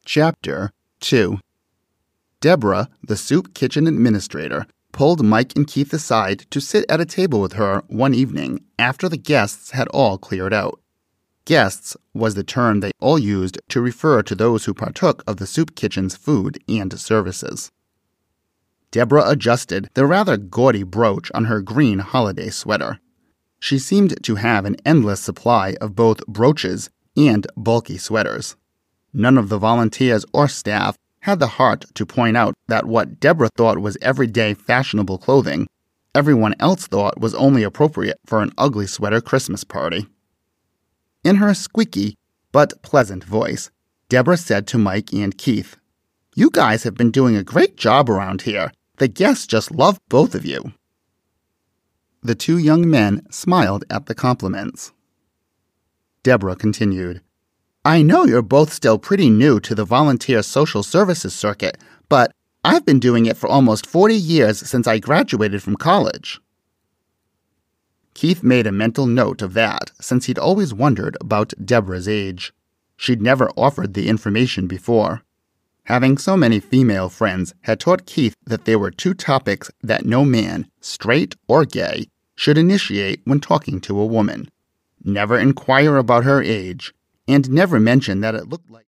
Chapter 2. Deborah, the soup kitchen administrator, pulled Mike and Keith aside to sit at a table with her one evening after the guests had all cleared out. Guests was the term they all used to refer to those who partook of the soup kitchen's food and services. Deborah adjusted the rather gaudy brooch on her green holiday sweater. She seemed to have an endless supply of both brooches and bulky sweaters. None of the volunteers or staff had the heart to point out that what Deborah thought was everyday fashionable clothing, everyone else thought was only appropriate for an ugly sweater Christmas party. In her squeaky but pleasant voice, Deborah said to Mike and Keith, "You guys have been doing a great job around here. The guests just love both of you." The two young men smiled at the compliments. Deborah continued, "I know you're both still pretty new to the volunteer social services circuit, but I've been doing it for almost 40 years since I graduated from college." Keith made a mental note of that, since he'd always wondered about Deborah's age. She'd never offered the information before. Having so many female friends had taught Keith that there were two topics that no man, straight or gay, should initiate when talking to a woman. Never inquire about her age, and never mention that it looked like